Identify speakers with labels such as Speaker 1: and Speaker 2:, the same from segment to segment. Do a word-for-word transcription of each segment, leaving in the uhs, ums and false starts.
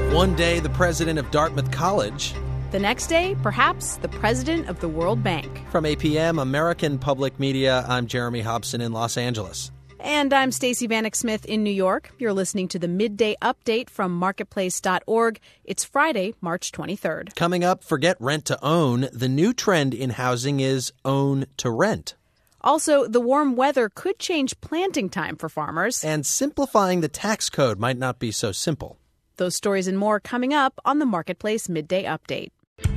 Speaker 1: One day, the president of Dartmouth College.
Speaker 2: The next day, perhaps the president of the World Bank.
Speaker 1: From A P M, American Public Media, I'm Jeremy Hobson in Los Angeles.
Speaker 2: And I'm Stacey Vanek Smith in New York. You're listening to the Midday Update from marketplace dot org. It's Friday, March twenty-third.
Speaker 1: Coming up, forget rent to own. The new trend in housing is own to rent.
Speaker 2: Also, the warm weather could change planting time for farmers.
Speaker 1: And simplifying the tax code might not be so simple.
Speaker 2: Those stories and more coming up on the Marketplace Midday Update.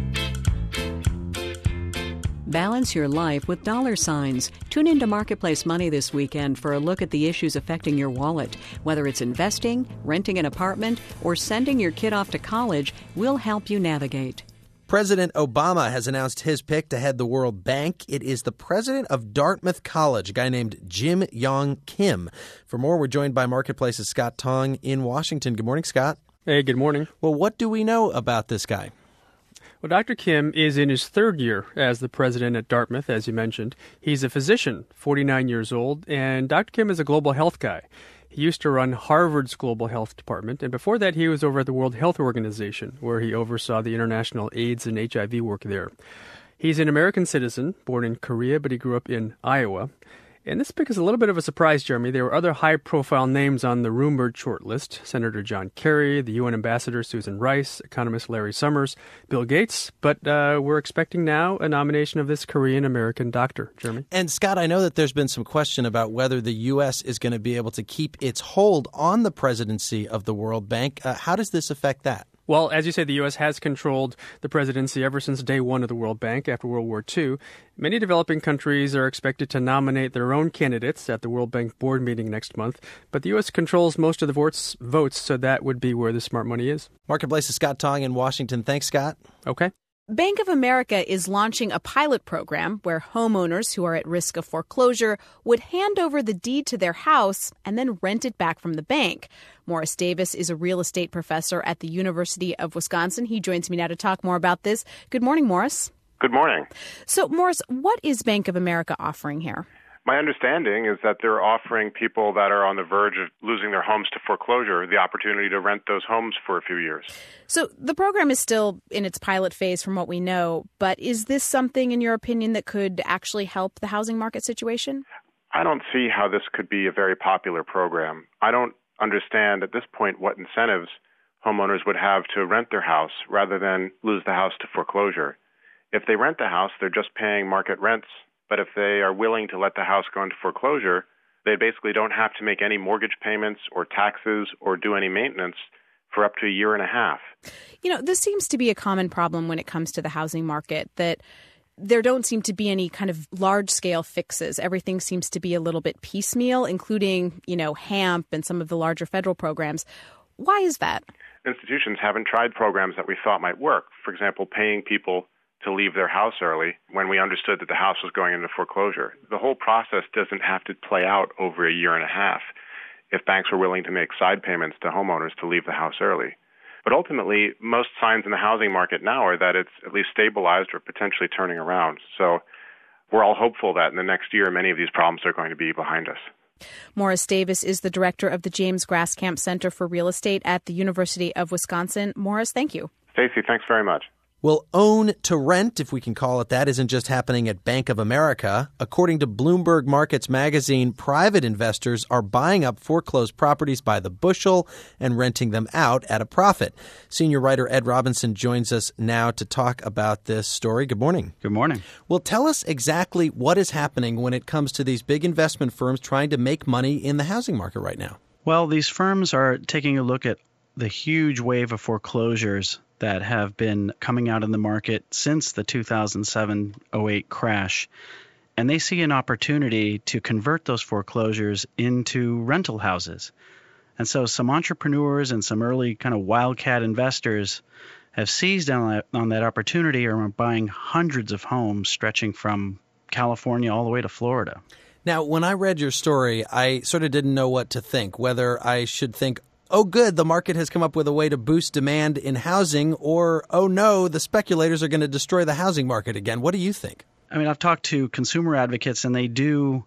Speaker 3: Balance your life with dollar signs. Tune into Marketplace Money this weekend for a look at the issues affecting your wallet. Whether it's investing, renting an apartment, or sending your kid off to college, we'll help you navigate.
Speaker 1: President Obama has announced his pick to head the World Bank. It is the president of Dartmouth College, a guy named Jim Yong Kim. For more, we're joined by Marketplace's Scott Tong in Washington. Good morning, Scott.
Speaker 4: Hey, good morning.
Speaker 1: Well, what do we know about this guy?
Speaker 4: Well, Doctor Kim is in his third year as the president at Dartmouth, as you mentioned. He's a physician, forty-nine years old, and Doctor Kim is a global health guy. He used to run Harvard's Global Health Department, and before that he was over at the World Health Organization, where he oversaw the international AIDS and H I V work there. He's an American citizen, born in Korea, but he grew up in Iowa. And this pick is a little bit of a surprise, Jeremy. There were other high-profile names on the rumored shortlist. Senator John Kerry, the U N Ambassador Susan Rice, economist Larry Summers, Bill Gates. But uh, we're expecting now a nomination of this Korean-American doctor, Jeremy.
Speaker 1: And, Scott, I know that there's been some question about whether the U S is going to be able to keep its hold on the presidency of the World Bank. Uh, how does this affect that?
Speaker 4: Well, as you say, the U S has controlled the presidency ever since day one of the World Bank after World War Two. Many developing countries are expected to nominate their own candidates at the World Bank board meeting next month. But the U S controls most of the votes, votes, so that would be where the smart money is.
Speaker 1: Marketplace's Scott Tong in Washington. Thanks, Scott.
Speaker 4: Okay.
Speaker 2: Bank of America is launching a pilot program where homeowners who are at risk of foreclosure would hand over the deed to their house and then rent it back from the bank. Morris Davis is a real estate professor at the University of Wisconsin. He joins me now to talk more about this. Good morning, Morris.
Speaker 5: Good morning.
Speaker 2: So, Morris, what is Bank of America offering here?
Speaker 5: My understanding is that they're offering people that are on the verge of losing their homes to foreclosure the opportunity to rent those homes for a few years.
Speaker 2: So the program is still in its pilot phase from what we know, but is this something, in your opinion, that could actually help the housing market situation?
Speaker 5: I don't see how this could be a very popular program. I don't understand at this point what incentives homeowners would have to rent their house rather than lose the house to foreclosure. If they rent the house, they're just paying market rents. But if they are willing to let the house go into foreclosure, they basically don't have to make any mortgage payments or taxes or do any maintenance for up to a year and a half.
Speaker 2: You know, this seems to be a common problem when it comes to the housing market, that there don't seem to be any kind of large-scale fixes. Everything seems to be a little bit piecemeal, including, you know, HAMP and some of the larger federal programs. Why is that?
Speaker 5: Institutions haven't tried programs that we thought might work. For example, paying people to leave their house early when we understood that the house was going into foreclosure. The whole process doesn't have to play out over a year and a half if banks were willing to make side payments to homeowners to leave the house early. But ultimately, most signs in the housing market now are that it's at least stabilized or potentially turning around. So we're all hopeful that in the next year, many of these problems are going to be behind us.
Speaker 2: Morris Davis is the director of the James Graskamp Center for Real Estate at the University of Wisconsin. Morris, thank you.
Speaker 5: Stacey, thanks very much.
Speaker 1: Well, own to rent, if we can call it that, isn't just happening at Bank of America. According to Bloomberg Markets magazine, private investors are buying up foreclosed properties by the bushel and renting them out at a profit. Senior writer Ed Robinson joins us now to talk about this story. Good morning.
Speaker 6: Good morning.
Speaker 1: Well, tell us exactly what is happening when it comes to these big investment firms trying to make money in the housing market right now.
Speaker 6: Well, these firms are taking a look at the huge wave of foreclosures that have been coming out in the market since the two thousand seven oh eight crash. And they see an opportunity to convert those foreclosures into rental houses. And so some entrepreneurs and some early kind of wildcat investors have seized on that, on that opportunity and are buying hundreds of homes stretching from California all the way to Florida.
Speaker 1: Now, when I read your story, I sort of didn't know what to think, whether I should think, oh, good, the market has come up with a way to boost demand in housing, or, oh, no, the speculators are going to destroy the housing market again. What do you think?
Speaker 6: I mean, I've talked to consumer advocates, and they do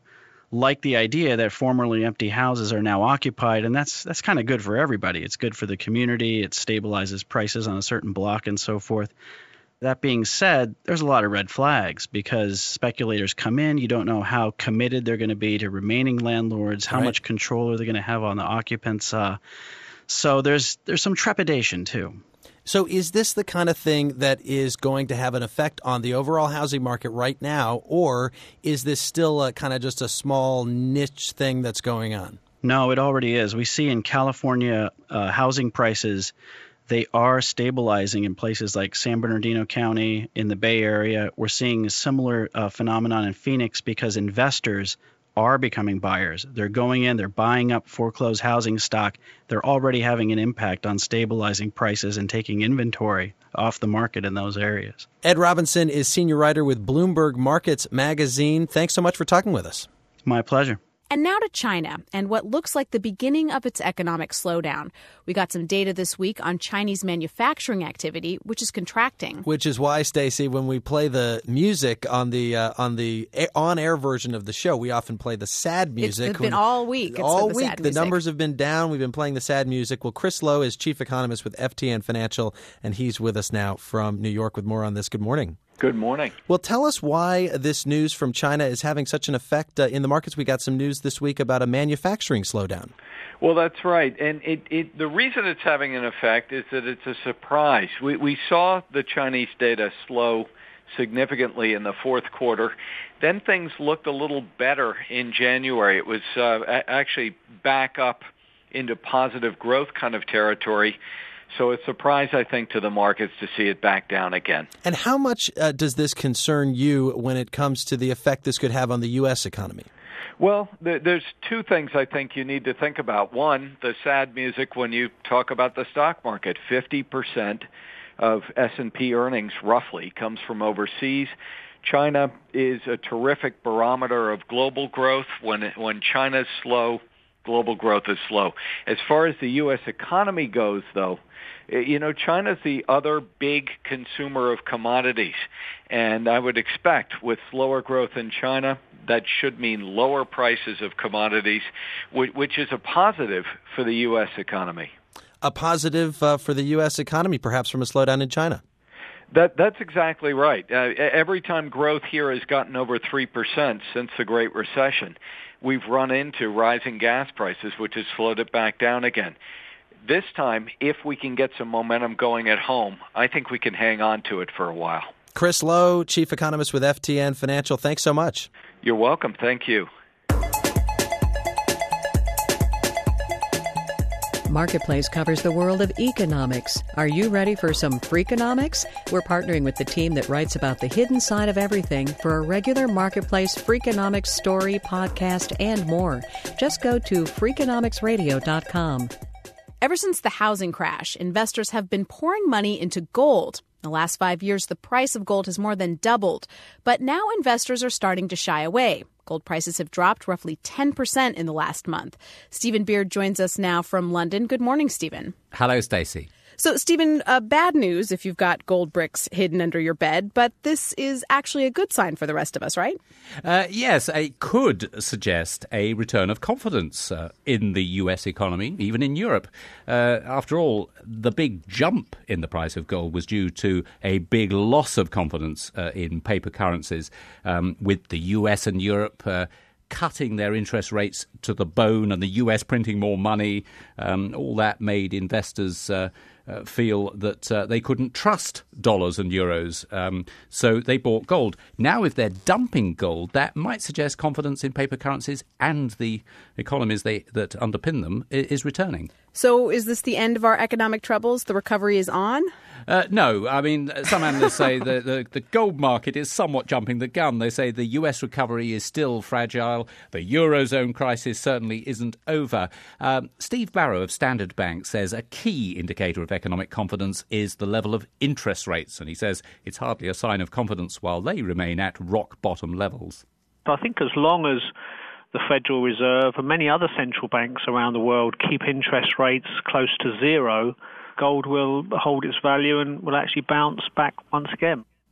Speaker 6: like the idea that formerly empty houses are now occupied, and that's that's kind of good for everybody. It's good for the community. It stabilizes prices on a certain block and so forth. That being said, there's a lot of red flags because speculators come in. You don't know how committed they're going to be to remaining landlords, how
Speaker 1: right.
Speaker 6: much control are they going to have on the occupants. Uh, so there's there's some trepidation, too.
Speaker 1: So is this the kind of thing that is going to have an effect on the overall housing market right now, or is this still a kind of just a small niche thing that's going on?
Speaker 6: No, it already is. We see in California uh, housing prices, they are stabilizing in places like San Bernardino County, in the Bay Area. We're seeing a similar uh, phenomenon in Phoenix because investors are becoming buyers. They're going in, they're buying up foreclosed housing stock. They're already having an impact on stabilizing prices and taking inventory off the market in those areas.
Speaker 1: Ed Robinson is senior writer with Bloomberg Markets Magazine. Thanks so much for talking with us.
Speaker 6: My pleasure.
Speaker 2: And now to China and what looks like the beginning of its economic slowdown. We got some data this week on Chinese manufacturing activity, which is contracting.
Speaker 1: Which is why, Stacey, when we play the music on the uh, on the on-air version of the show, we often play the sad music.
Speaker 2: It's been all week. It's
Speaker 1: all
Speaker 2: the
Speaker 1: week.
Speaker 2: Sad
Speaker 1: the
Speaker 2: music.
Speaker 1: numbers have been down. We've been playing the sad music. Well, Chris Lowe is chief economist with F T N Financial, and he's with us now from New York with more on this. Good morning.
Speaker 7: Good morning.
Speaker 1: Well, tell us why this news from China is having such an effect uh, in the markets. We got some news this week about a manufacturing slowdown.
Speaker 7: Well, that's right. And it, it, the reason it's having an effect is that it's a surprise. We, we saw the Chinese data slow significantly in the fourth quarter. Then things looked a little better in January. It was uh, actually back up into positive growth kind of territory. So it's a surprise, I think, to the markets to see it back down again.
Speaker 1: And how much uh, does this concern you when it comes to the effect this could have on the U S economy?
Speaker 7: Well, there's two things I think you need to think about. One, the sad music when you talk about the stock market. fifty percent of S and P earnings, roughly, comes from overseas. China is a terrific barometer of global growth. When when China's slow, global growth is slow. As far as the U S economy goes, though, you know, China's the other big consumer of commodities. And I would expect with slower growth in China, that should mean lower prices of commodities, which is a positive for the U S economy.
Speaker 1: A positive uh, for the U S economy, perhaps from a slowdown in China.
Speaker 7: That, that's exactly right. Uh, every time growth here has gotten over three percent since the Great Recession, we've run into rising gas prices, which has slowed it back down again. This time, if we can get some momentum going at home, I think we can hang on to it for a while.
Speaker 1: Chris Lowe, chief economist with F T N Financial, thanks so much.
Speaker 7: You're welcome. Thank you.
Speaker 3: Marketplace covers the world of economics. Are you ready for some Freakonomics? We're partnering with the team that writes about the hidden side of everything for a regular Marketplace Freakonomics story, podcast, and more. Just go to freakonomics radio dot com.
Speaker 2: Ever since the housing crash, investors have been pouring money into gold. In the last five years, the price of gold has more than doubled. But now investors are starting to shy away. Gold prices have dropped roughly ten percent in the last month. Stephen Beard joins us now from London. Good morning, Stephen.
Speaker 8: Hello, Stacey.
Speaker 2: So, Stephen, uh, bad news if you've got gold bricks hidden under your bed, but this is actually a good sign for the rest of us, right?
Speaker 8: Uh, yes, it could suggest a return of confidence uh, in the U S economy, even in Europe. Uh, after all, the big jump in the price of gold was due to a big loss of confidence uh, in paper currencies, um, with the U S and Europe uh, cutting their interest rates to the bone and the U S printing more money. Um, all that made investors uh, uh, feel that uh, they couldn't trust dollars and euros, um, so they bought gold. Now, if they're dumping gold, that might suggest confidence in paper currencies and the economies they, that underpin them is returning.
Speaker 2: So is this the end of our economic troubles? The recovery is on?
Speaker 8: Uh, no. I mean, some analysts say the, the, the gold market is somewhat jumping the gun. They say the U S recovery is still fragile. The Eurozone crisis certainly isn't over. Um, Steve Barrow of Standard Bank says a key indicator of economic confidence is the level of interest rates. And he says it's hardly a sign of confidence while they remain at rock bottom levels.
Speaker 9: I think as long as the Federal Reserve and many other central banks around the world keep interest rates close to zero, gold will hold its value and will actually bounce back once again.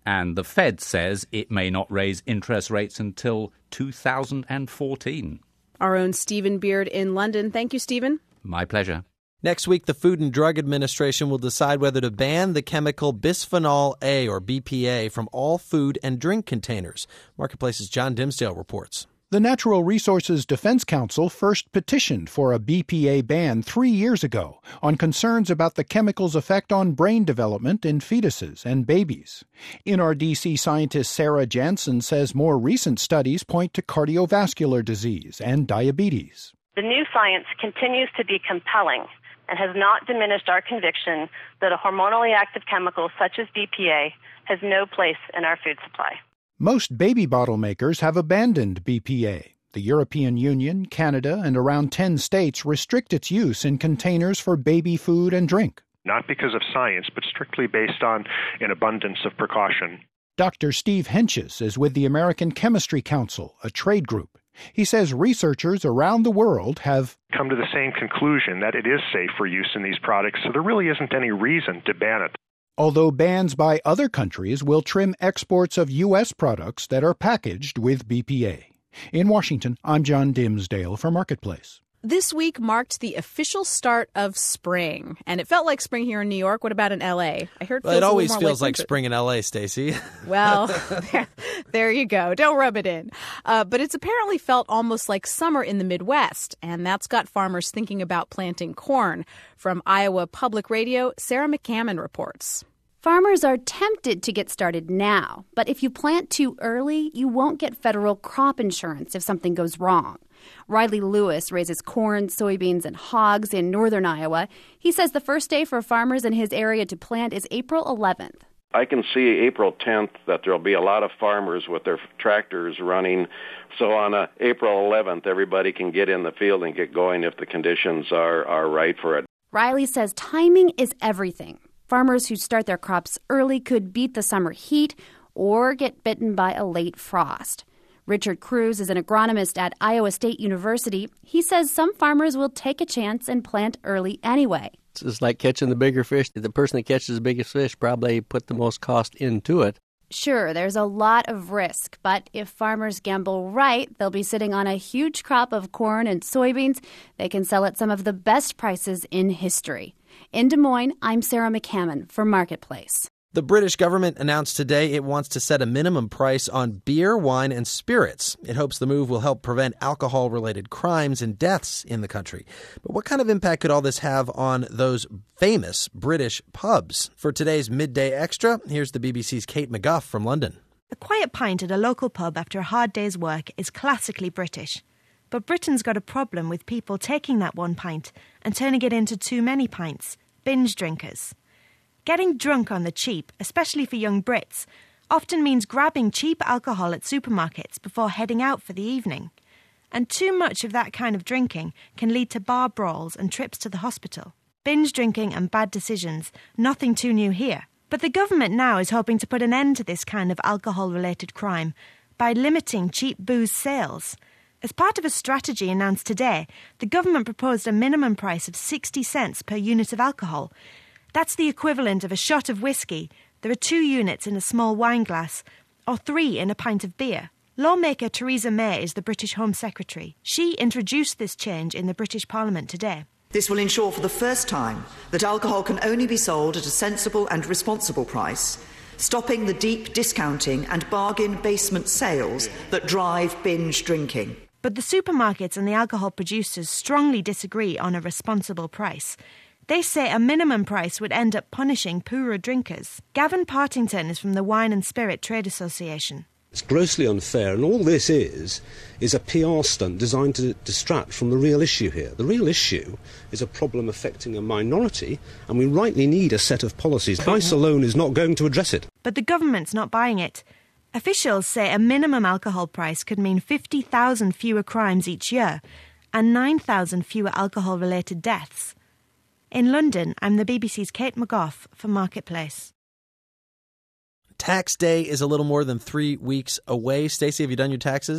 Speaker 8: And the Fed says it may not raise interest rates until two thousand fourteen.
Speaker 2: Our own Stephen Beard in London. Thank you, Stephen.
Speaker 8: My pleasure.
Speaker 1: Next week, the Food and Drug Administration will decide whether to ban the chemical bisphenol A, or B P A, from all food and drink containers. Marketplace's John Dimsdale reports.
Speaker 10: The Natural Resources Defense Council first petitioned for a B P A ban three years ago on concerns about the chemical's effect on brain development in fetuses and babies. N R D C scientist Sarah Jansen says more recent studies point to cardiovascular disease and diabetes.
Speaker 11: The new science continues to be compelling and has not diminished our conviction that a hormonally active chemical such as B P A has no place in our food supply.
Speaker 10: Most baby bottle makers have abandoned B P A. The European Union, Canada, and around ten states restrict its use in containers for baby food and drink.
Speaker 12: Not because of science, but strictly based on an abundance of precaution.
Speaker 10: Doctor Steve Henches is with the American Chemistry Council, a trade group. He says researchers around the world have
Speaker 12: come to the same conclusion that it is safe for use in these products, so there really isn't any reason to ban it.
Speaker 10: Although bans by other countries will trim exports of U S products that are packaged with B P A. In Washington, I'm John Dimsdale for Marketplace.
Speaker 2: This week marked the official start of spring, and it felt like spring here in New York. What about in L A? I heard it,
Speaker 1: well,
Speaker 2: feels
Speaker 1: it always
Speaker 2: a
Speaker 1: feels
Speaker 2: like,
Speaker 1: like spring in L A, Stacey.
Speaker 2: Well, there, there you go. Don't rub it in. Uh, but it's apparently felt almost like summer in the Midwest, and that's got farmers thinking about planting corn. From Iowa Public Radio, Sarah McCammon reports.
Speaker 13: Farmers are tempted to get started now, but if you plant too early, you won't get federal crop insurance if something goes wrong. Riley Lewis raises corn, soybeans, and hogs in northern Iowa. He says the first day for farmers in his area to plant is April eleventh.
Speaker 14: I can see April tenth that there'll be a lot of farmers with their tractors running. So on uh, April eleventh, everybody can get in the field and get going if the conditions are, are right for it.
Speaker 13: Riley says timing is everything. Farmers who start their crops early could beat the summer heat or get bitten by a late frost. Richard Cruz is an agronomist at Iowa State University. He says some farmers will take a chance and plant early anyway.
Speaker 15: It's like catching the bigger fish. The person that catches the biggest fish probably put the most cost into it.
Speaker 13: Sure, there's a lot of risk, but if farmers gamble right, they'll be sitting on a huge crop of corn and soybeans. They can sell at some of the best prices in history. In Des Moines, I'm Sarah McCammon for Marketplace.
Speaker 1: The British government announced today it wants to set a minimum price on beer, wine, and spirits. It hopes the move will help prevent alcohol-related crimes and deaths in the country. But what kind of impact could all this have on those famous British pubs? For today's Midday Extra, here's the B B C's Kate McGuff from London.
Speaker 16: A quiet pint at a local pub after a hard day's work is classically British. But Britain's got a problem with people taking that one pint and turning it into too many pints, binge drinkers. Getting drunk on the cheap, especially for young Brits, often means grabbing cheap alcohol at supermarkets before heading out for the evening. And too much of that kind of drinking can lead to bar brawls and trips to the hospital. Binge drinking and bad decisions, nothing too new here. But the government now is hoping to put an end to this kind of alcohol-related crime by limiting cheap booze sales. As part of a strategy announced today, the government proposed a minimum price of sixty cents per unit of alcohol. That's the equivalent of a shot of whiskey. There are two units in a small wine glass, or three in a pint of beer. Lawmaker Theresa May is the British Home Secretary. She introduced this change in the British Parliament today.
Speaker 17: This will ensure for the first time that alcohol can only be sold at a sensible and responsible price, stopping the deep discounting and bargain basement sales that drive binge drinking.
Speaker 16: But the supermarkets and the alcohol producers strongly disagree on a responsible price. They say a minimum price would end up punishing poorer drinkers. Gavin Partington is from the Wine and Spirit Trade Association.
Speaker 18: It's grossly unfair, and all this is, is a P R stunt designed to distract from the real issue here. The real issue is a problem affecting a minority, and we rightly need a set of policies. Price alone is not going to address it.
Speaker 16: But the government's not buying it. Officials say a minimum alcohol price could mean fifty thousand fewer crimes each year and nine thousand fewer alcohol-related deaths. In London, I'm the B B C's Kate McGough for Marketplace.
Speaker 1: Tax day is a little more than three weeks away. Stacey, have you done your taxes?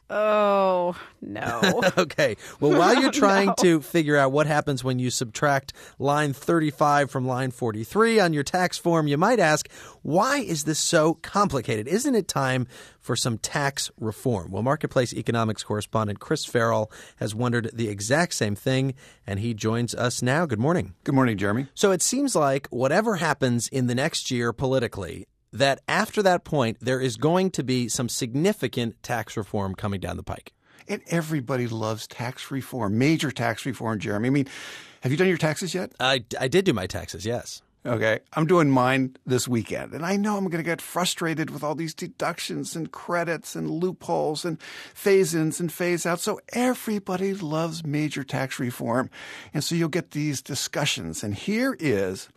Speaker 2: Oh, no.
Speaker 1: Okay. Well, while you're trying
Speaker 2: No.
Speaker 1: to figure out what happens when you subtract line thirty-five from line forty-three on your tax form, you might ask, why is this so complicated? Isn't it time for some tax reform? Well, Marketplace economics correspondent Chris Farrell has wondered the exact same thing, and he joins us now. Good morning.
Speaker 19: Good morning, Jeremy.
Speaker 1: So it seems like whatever happens in the next year politically, that after that point, there is going to be some significant tax reform coming down the pike.
Speaker 19: And everybody loves tax reform, major tax reform, Jeremy. I mean, have you done your taxes yet?
Speaker 1: I, I did do my taxes, yes.
Speaker 19: Okay. I'm doing mine this weekend. And I know I'm going to get frustrated with all these deductions and credits and loopholes and phase-ins and phase-outs. So everybody loves major tax reform. And so you'll get these discussions. And here is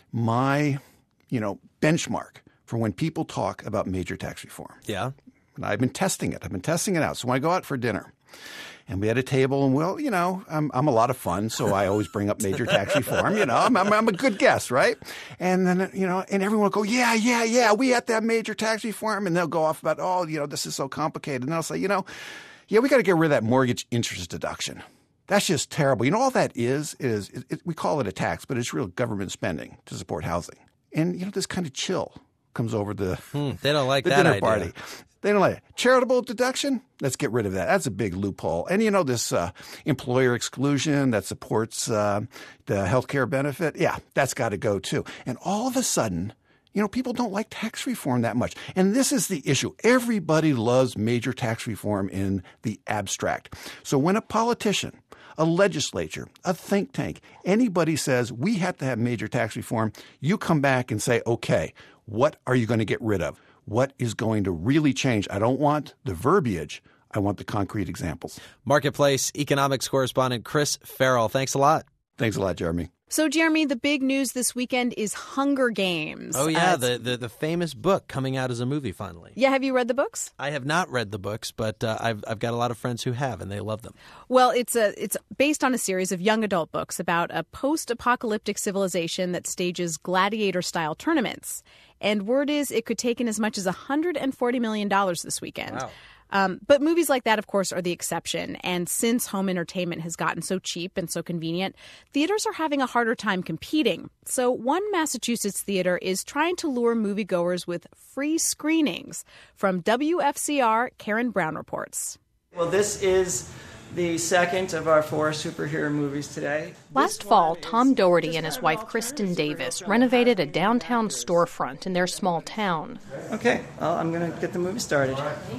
Speaker 19: my, you know, benchmark for when people talk about major tax reform.
Speaker 1: Yeah.
Speaker 19: And I've been testing it. I've been testing it out. So when I go out for dinner and we had a table and, well, you know, I'm, I'm a lot of fun. So I always bring up major tax reform. You know, I'm, I'm, I'm a good guest, right? And then, you know, and everyone will go, yeah, yeah, yeah, we had that major tax reform. And they'll go off about, oh, you know, this is so complicated. And I'll say, you know, yeah, we got to get rid of that mortgage interest deduction. That's just terrible. You know, all that is, is it, it, we call it a tax, but it's real government spending to support housing. And, you know, this kind of chill comes over the,
Speaker 1: hmm, they don't like
Speaker 19: the
Speaker 1: that
Speaker 19: dinner
Speaker 1: idea.
Speaker 19: party. They don't like it. Charitable deduction? Let's get rid of that. That's a big loophole. And, you know, this uh, employer exclusion that supports uh, the health care benefit, yeah, that's got to go too. And all of a sudden, you know, people don't like tax reform that much. And this is the issue. Everybody loves major tax reform in the abstract. So when a politician, a legislature, a think tank, anybody says we have to have major tax reform, you come back and say, okay, what are you going to get rid of? What is going to really change? I don't want the verbiage. I want the concrete examples.
Speaker 1: Marketplace economics correspondent Chris Farrell, thanks a lot.
Speaker 19: Thanks a lot, Jeremy.
Speaker 2: So, Jeremy, the big news this weekend is Hunger Games.
Speaker 1: Oh, yeah,
Speaker 2: Uh,
Speaker 1: the, the the famous book coming out as a movie finally.
Speaker 2: yeah, have you read the books?
Speaker 1: I have not read the books, but uh, I've I've got a lot of friends who have, and they love them.
Speaker 2: Well, it's a it's based on a series of young adult books about a post-apocalyptic civilization that stages gladiator-style tournaments. And word is it could take in as much as one hundred forty million dollars this weekend.
Speaker 1: Wow.
Speaker 2: Um, but movies like that, of course, are the exception. And since home entertainment has gotten so cheap and so convenient, theaters are having a harder time competing. So one Massachusetts theater is trying to lure moviegoers with free screenings. From W F C R, Karen Brown reports.
Speaker 20: Well, this is the second of our four superhero movies today.
Speaker 21: Last fall, Tom Doherty and his wife Kristen Davis renovated a downtown storefront in their small town.
Speaker 20: Okay, well, I'm going to get the movie started.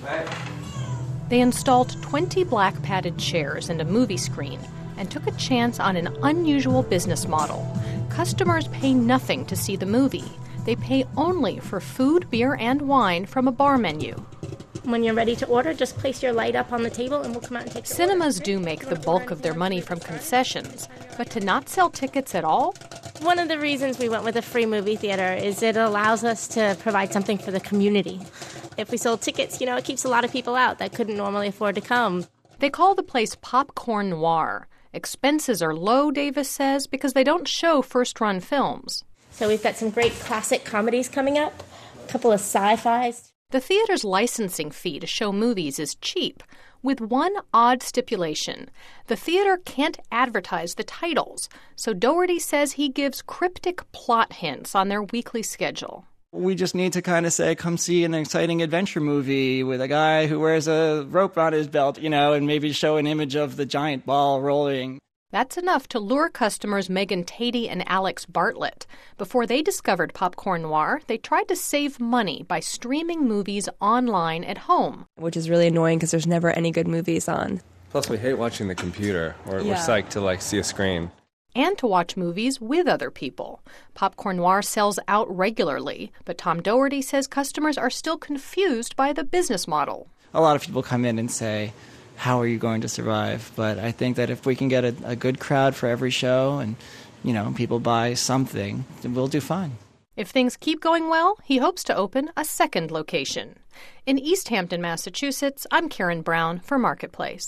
Speaker 21: They installed twenty black padded chairs and a movie screen and took a chance on an unusual business model. Customers pay nothing to see the movie. They pay only for food, beer, and wine from a bar menu.
Speaker 22: When you're ready to order, just place your light up on the table and we'll come out and take the
Speaker 21: Cinemas
Speaker 22: order.
Speaker 21: do make the bulk of their money from concessions, but to not sell tickets at all?
Speaker 22: One of the reasons we went with a free movie theater is it allows us to provide something for the community. If we sold tickets, you know, it keeps a lot of people out that couldn't normally afford to come.
Speaker 21: They call the place Popcorn Noir. Expenses are low, Davis says, because they don't show first-run films.
Speaker 22: So we've got some great classic comedies coming up, a couple of sci-fis.
Speaker 21: The theater's licensing fee to show movies is cheap, with one odd stipulation. The theater can't advertise the titles, so Doherty says he gives cryptic plot hints on their weekly schedule.
Speaker 20: We just need to kind of say, come see an exciting adventure movie with a guy who wears a rope around his belt, you know, and maybe show an image of the giant ball rolling.
Speaker 21: That's enough to lure customers Megan Tatey and Alex Bartlett. Before they discovered Popcorn Noir, they tried to save money by streaming movies online at home.
Speaker 23: Which is really annoying because there's never any good movies on.
Speaker 24: Plus, we hate watching the computer. We're,
Speaker 23: Yeah.
Speaker 24: we're psyched to, like, see a screen.
Speaker 21: And to watch movies with other people. Popcorn Noir sells out regularly, but Tom Doherty says customers are still confused by the business model.
Speaker 20: A lot of people come in and say, how are you going to survive? But I think that if we can get a, a good crowd for every show and, you know, people buy something, then we'll do fine.
Speaker 21: If things keep going well, he hopes to open a second location. In East Hampton, Massachusetts, I'm Karen Brown for Marketplace.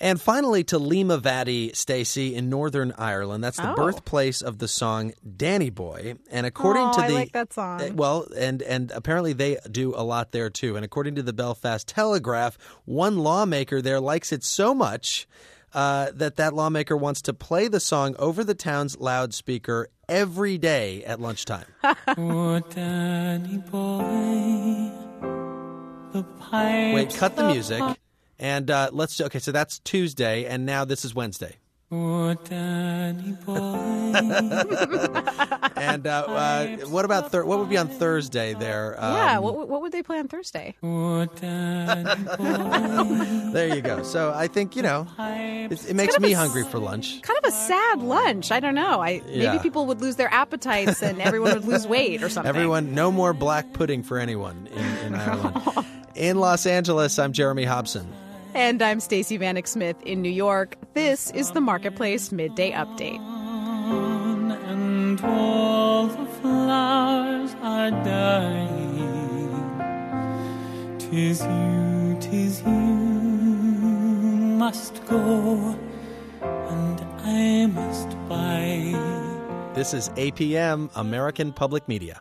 Speaker 1: And finally to Limavady, Stacey, in Northern Ireland. That's the
Speaker 2: Oh.
Speaker 1: birthplace of the song Danny Boy. And according
Speaker 2: oh,
Speaker 1: to the
Speaker 2: I like that song.
Speaker 1: Uh, Well, and and apparently they do a lot there too. And according to the Belfast Telegraph, one lawmaker there likes it so much uh, that that lawmaker wants to play the song over the town's loudspeaker every day at lunchtime.
Speaker 4: Oh, Danny Boy, the pipes
Speaker 1: Wait, cut the
Speaker 4: of
Speaker 1: music.
Speaker 4: hot-
Speaker 1: And uh, let's okay. So that's Tuesday, and now this is Wednesday.
Speaker 4: Oh, Danny Boy.
Speaker 1: And uh, uh, what about thir- what would be on Thursday there? Um,
Speaker 2: yeah, what, what would they play on Thursday?
Speaker 4: Oh, Danny Boy.
Speaker 1: There you go. So I think, you know, it, it makes
Speaker 2: kind of
Speaker 1: me
Speaker 2: a s-
Speaker 1: hungry for lunch.
Speaker 2: Kind of a sad lunch. I don't know. I
Speaker 1: Yeah.
Speaker 2: Maybe people would lose their appetites and everyone would lose weight or something.
Speaker 1: Everyone, no more black pudding for anyone in, in Ireland. In Los Angeles, I'm Jeremy Hobson.
Speaker 2: And I'm Stacey Vanek Smith in New York. This is the Marketplace Midday Update.
Speaker 4: And all the flowers are dying. 'Tis you, 'tis you must go, and I must buy.
Speaker 1: This is A P M, American Public Media.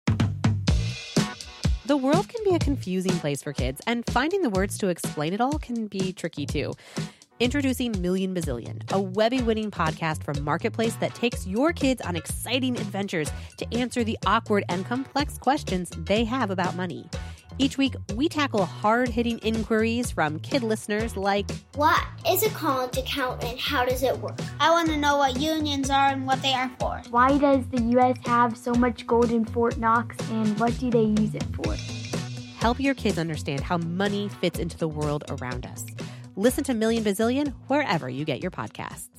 Speaker 5: The world can be a confusing place for kids, and finding the words to explain it all can be tricky too. Introducing Million Bazillion, a Webby-winning podcast from Marketplace that takes your kids on exciting adventures to answer the awkward and complex questions they have about money. Each week, we tackle hard-hitting inquiries from kid listeners like,
Speaker 6: what is a college account and how does it work? I want to know what unions are and what they are for.
Speaker 7: Why does the U S have so much gold in Fort Knox, and what do they use it for?
Speaker 5: help your kids understand how money fits into the world around us. Listen to Million Bazillion wherever you get your podcasts.